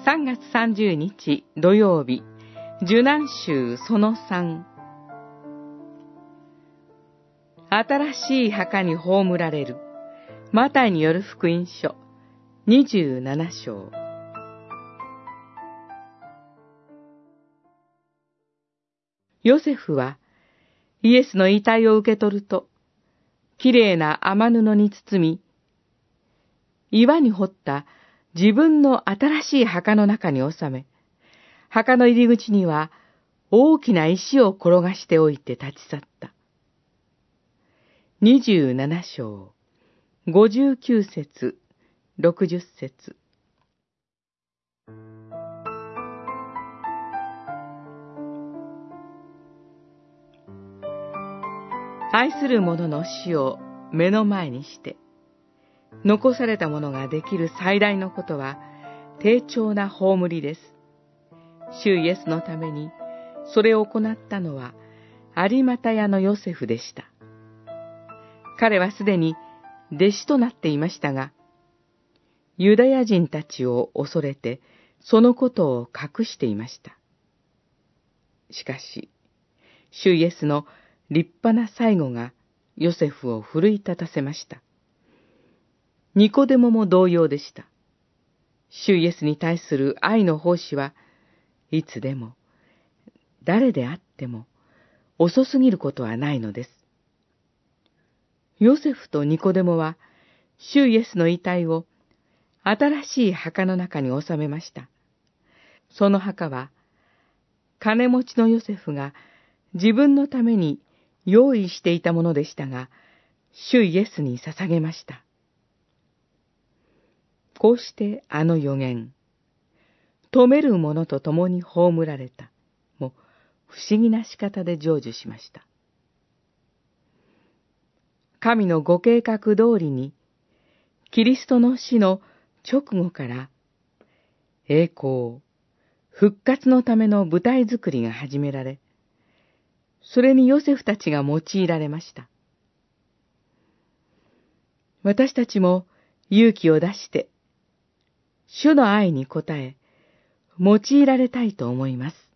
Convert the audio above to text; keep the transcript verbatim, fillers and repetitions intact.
さんがつさんじゅうにち土曜日、受難週そのさん。新しい墓に葬られる。マタイによる福音書にじゅうななしょう。ヨセフはイエスの遺体を受け取ると、きれいな雨布に包み、岩に掘った自分の新しい墓の中に収め、墓の入り口には大きな石を転がしておいて立ち去った。にじゅうななしょう、ごじゅうきゅうせつ、ろくじゅっせつ。愛する者の死を目の前にして、残された者ができる最大のことは、丁重な葬りです。主イエスのために、それを行ったのは、有股屋のヨセフでした。彼はすでに弟子となっていましたが、ユダヤ人たちを恐れて、そのことを隠していました。しかし、主イエスの立派な最後がヨセフを奮い立たせました。ニコデモも同様でした。主イエスに対する愛の奉仕はいつでも、誰であっても遅すぎることはないのです。ヨセフとニコデモは、主イエスの遺体を新しい墓の中に収めました。その墓は、金持ちのヨセフが自分のために用意していたものでしたが、主イエスに捧げました。こうしてあの預言、富める者と共に葬られた、も不思議な仕方で成就しました。神のご計画通りに、キリストの死の直後から、栄光、復活のための舞台作りが始められ、それにヨセフたちが用いられました。私たちも勇気を出して、主の愛に応え、用いられたいと思います。